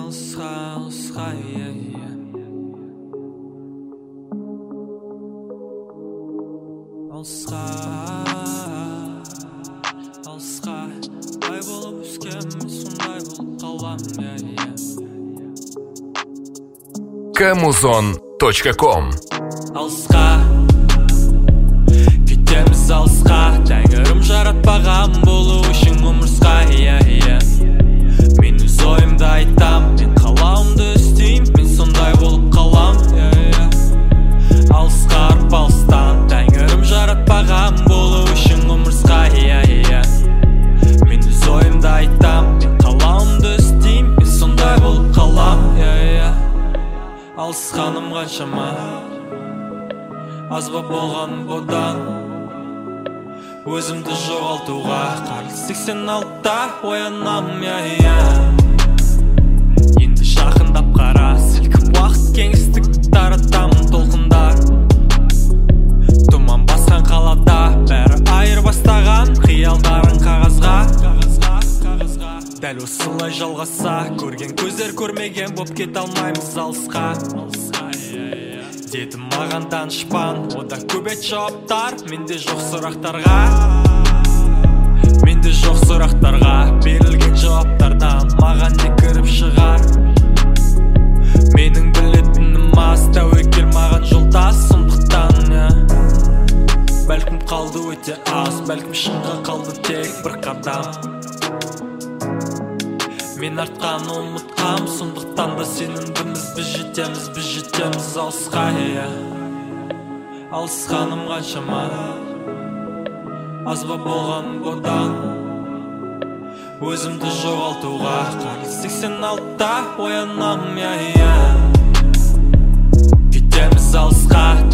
алысқа, алысқа бай болып өскенмін, сондай болып қалам. Kamuzon.com Алысқа кетеміз, алысқа тәңірім жаратпаған болу үшін ғұмырсқа. Мен өз ойымды айтам, мен қалауымды істейм, мен сондай болып қалам. Алысқа арпалыстан тәңірім жаратпаған болу үшін ғұмырсқа. Мен өз ойымды айтам, мен қалауымды істейм, мен сондай болып қалам. Алысқаным қаншама, аз ба болған бұдан, өзімді жоғалтуға қарсы 86-та оянам. Енді жақындап қара, сілкіп уақыт кеңістікті таратамын толқындар. Тұман басқан қалада бәрі айырбастаған қиялдарын қағазға. Дәл осылай жалғаса, көрген көздер көрмеген боп кете алмаймыз алысқа. Деді маған данышпан, ода көбет жауаптар, менде жоқ сұрақтарға. Менде жоқ сұрақтарға, берілген жауаптардан маған не кіріп шығар. Менің білетінім аз, тәуекел маған жолдас, сондықтан бәлкім қалды өте аз, бәлкім шыңға қалды тек бір қадам. Мен артқаны ұмытқам, сондықтан да сенімдіміз, біз жетеміз алысқа. Алысқаным қаншама, аз ба болған бұдан, өзімді жоғалтуға қарсы 86-та оянам. Кетеміз алысқа